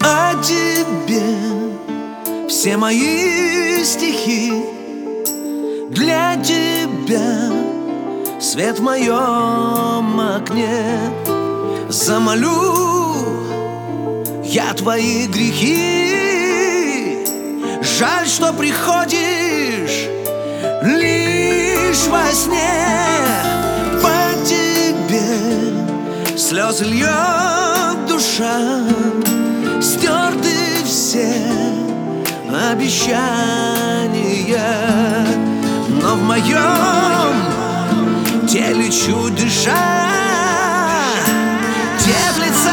о тебе все мои стихи. Для тебя свет в моем окне. Замолю я твои грехи. Жаль, что приходишь лишь во сне. По тебе слезы льет душа. Стерты все обещания, но в моем теле чуть дыша теплится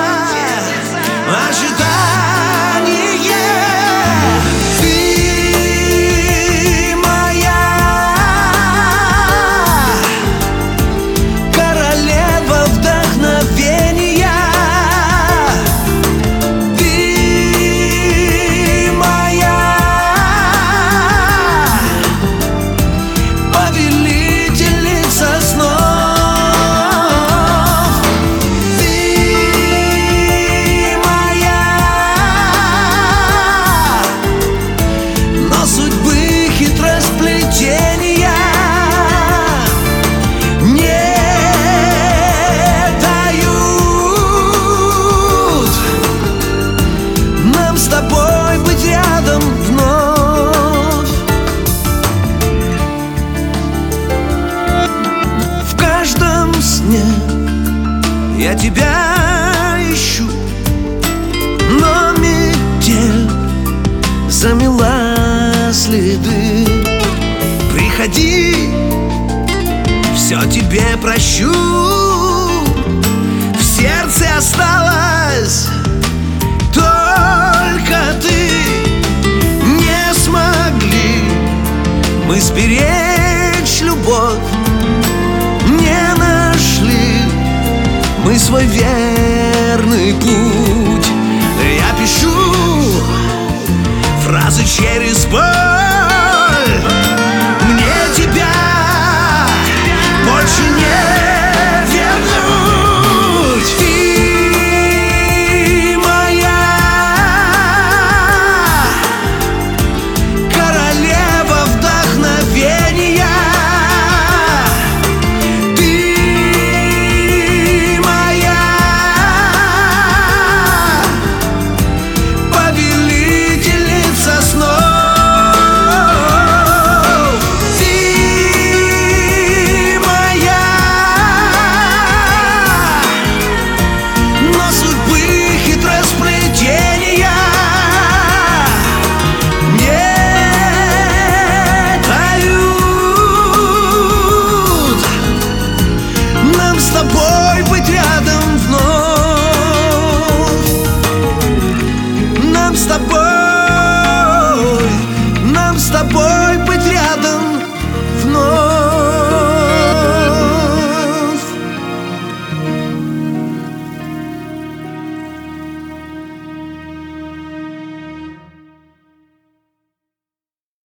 ожидание. Ты моя королева вдохновения. Ты моя повелительница снов. Ты моя, но судьбы хитросплетения не дают нам с тобой быть рядом вновь. В каждом сне я тебя ищу, но метель замела следы. Приходи, все тебе прощу. В сердце осталась только ты. Не смогли мы сберечь любовь, не нашли мы свой верный путь.